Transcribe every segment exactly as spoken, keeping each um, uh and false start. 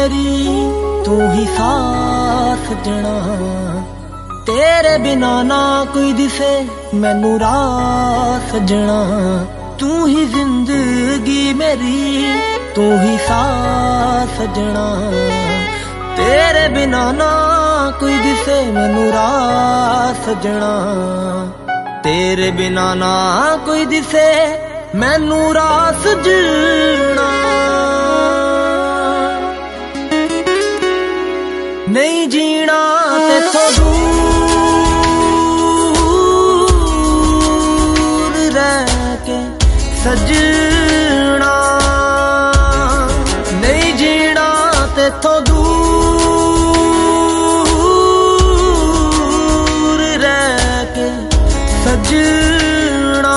मेरी तू ही साथ सजना। तेरे बिना ना कोई दिसे मैनू राह सजना। तू ही जिंदगी मेरी तू ही साथ सजना। तेरे बिना ना कोई दिसे मैनू राह सजना। तेरे बिना ना कोई दिसे मैनू राह सजना। नहीं जीना तेथों दूर रह के सजना। नहीं जीना तेथों दूर रह के सजना।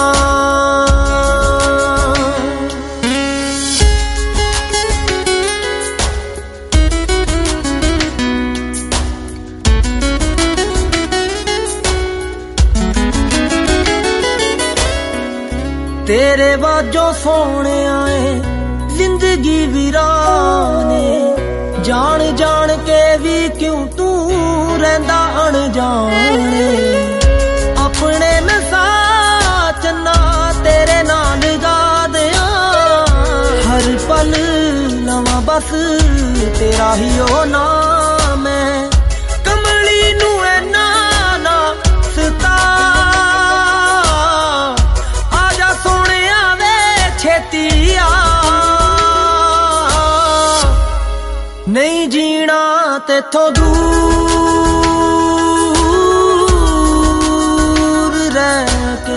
तेरे वाजों सोने आए जिंदगी वीराने। जान जान के भी क्यों तू रहंदा अनजाने। अपने नसा चन्ना तेरे नाल गा दिया। हर पल नवा बस तेरा ही ओ नाम है। कमली नू ऐना ना सता। नहीं जीना तेथों दूर रह के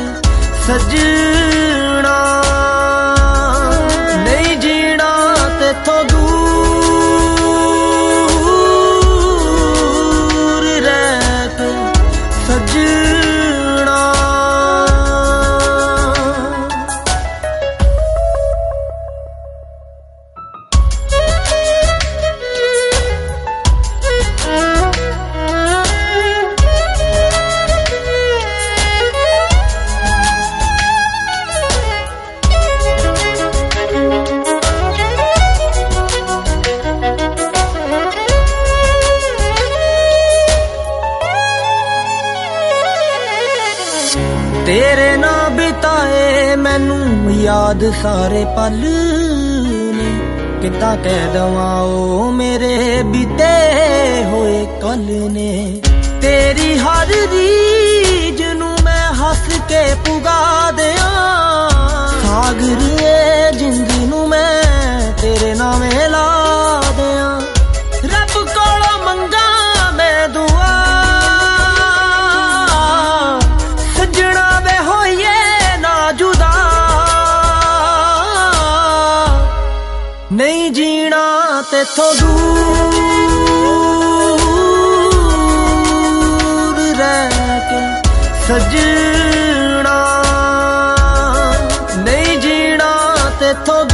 सजना। नहीं जीना तेथों दूर रह के सजना। तेरे ना बिताए मैनू याद सारे पल ने। किता कह दवां ओ मेरे बीते होए कल ने। तेरी हर रीज नू मैं हस के पुगा दिया। सागर ए जिंदगी नू मैं तेरे नामे ला दिया। रब कोलों मंगा मैं दुआ सजना वे होइए ना जुदा। नहीं जीना तेथों दूर रह के सजना। नहीं जीना तेथों